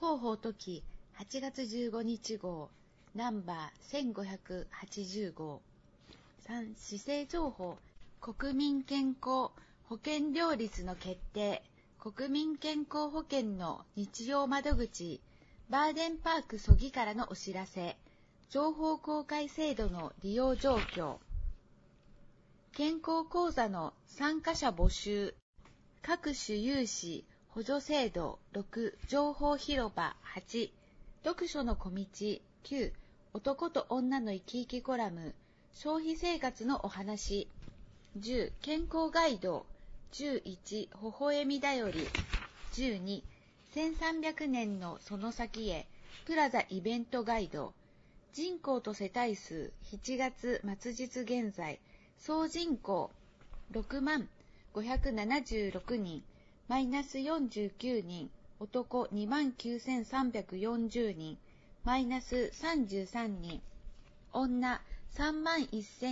広報時8月15日号ナンバー1580号3施政情報国民健康保険料率の決定国民健康保険の日曜窓口バーデンパーク曽木からのお知らせ情報公開制度の利用状況健康講座の参加者募集各種融資補助制度6情報広場8読書の小道9男と女の生き生きコラム消費生活のお話10健康ガイド11微笑みだより12 1300年のその先へプラザイベントガイド人口と世帯数7月末日現在総人口6万576人マイナス49人男2万9340人マイナス33人女3万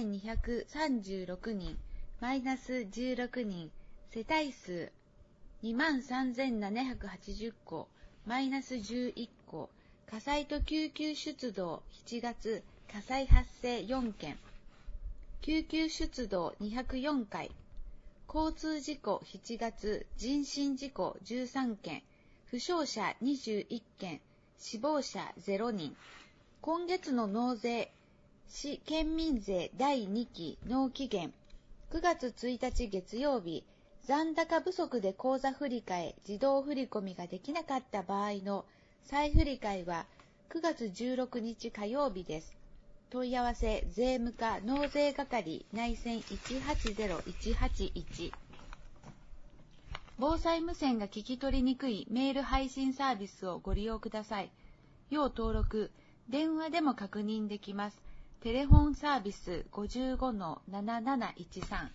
1236人マイナス16人世帯数2万3780戸マイナス11戸火災と救急出動7月火災発生4件救急出動204回交通事故7月人身事故13件負傷者21件死亡者0人今月の納税市県民税第2期納期限9月1日月曜日残高不足で口座振替自動振込ができなかった場合の再振替は9月16日火曜日です。問い合わせ税務課納税係内線180181防災無線が聞き取りにくいメール配信サービスをご利用ください。要登録電話でも確認できます。テレフォンサービス 55-7713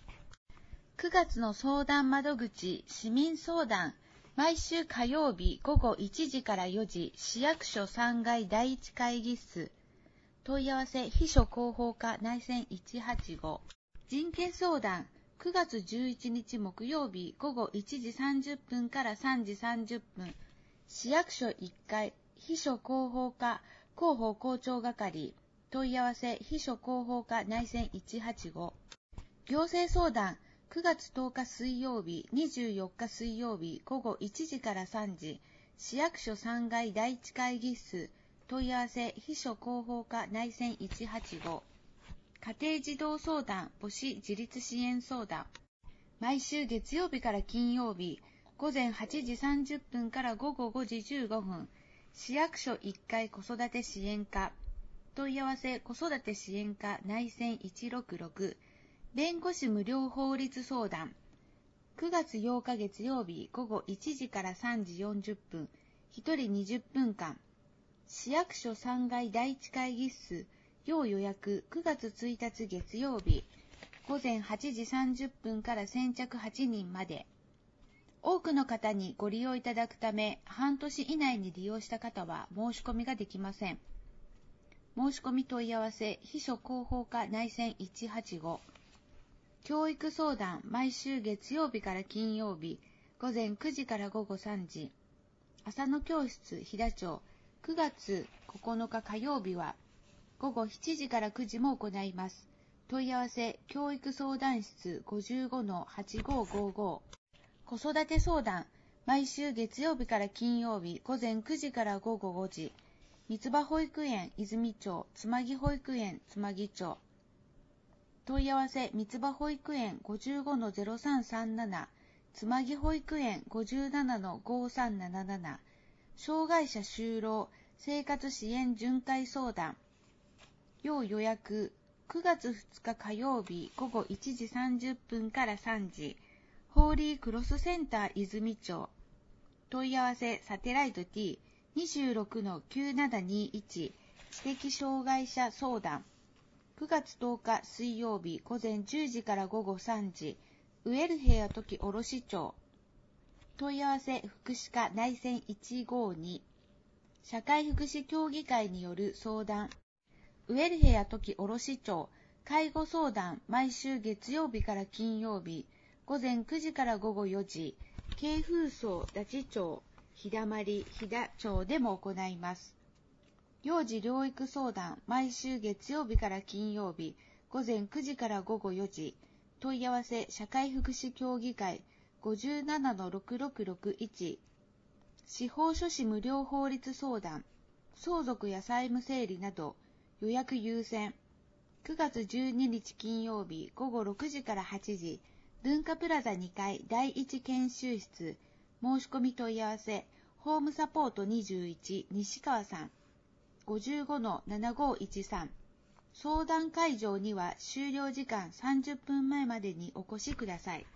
9月の相談窓口市民相談毎週火曜日午後1時から4時市役所3階第1会議室問い合わせ秘書広報課内線185人権相談9月11日木曜日午後1時30分から3時30分市役所1階秘書広報課広報校長係問い合わせ秘書広報課内線185行政相談9月10日水曜日24日水曜日午後1時から3時市役所3階第1会議室問い合わせ秘書広報課内線185家庭児童相談母子自立支援相談毎週月曜日から金曜日午前8時30分から午後5時15分市役所1階子育て支援課問い合わせ子育て支援課内線166弁護士無料法律相談9月8日月曜日午後1時から3時40分1人20分間市役所3階第1会議室要予約9月1日月曜日午前8時30分から先着8人まで多くの方にご利用いただくため半年以内に利用した方は申し込みができません申し込み問い合わせ秘書広報課内線185教育相談毎週月曜日から金曜日午前9時から午後3時朝の教室飛騨町9月9日火曜日は午後7時から9時も行います。問い合わせ教育相談室 55-8555 子育て相談毎週月曜日から金曜日午前9時から午後5時三つ葉保育園泉町つまぎ保育園つまぎ町問い合わせ三つ葉保育園 55-0337 つまぎ保育園 57-5377 障害者就労生活支援巡回相談要予約9月2日火曜日午後1時30分から3時ホーリークロスセンター泉町問い合わせサテライト T26-9721 知的障害者相談9月10日水曜日午前10時から午後3時ウェルヘア時卸町問い合わせ福祉課内線152社会福祉協議会による相談ウェルヘア時卸町介護相談毎週月曜日から金曜日午前9時から午後4時京風荘立町日だまり、日だ町でも行います。幼児療育相談、毎週月曜日から金曜日、午前9時から午後4時、問い合わせ、社会福祉協議会 57-6661、司法書士無料法律相談、相続や債務整理など、予約優先。9月12日金曜日午後6時から8時、文化プラザ2階第1研修室、申し込み問い合わせ、ホームサポート21西川さん、55-7513。相談会場には終了時間30分前までにお越しください。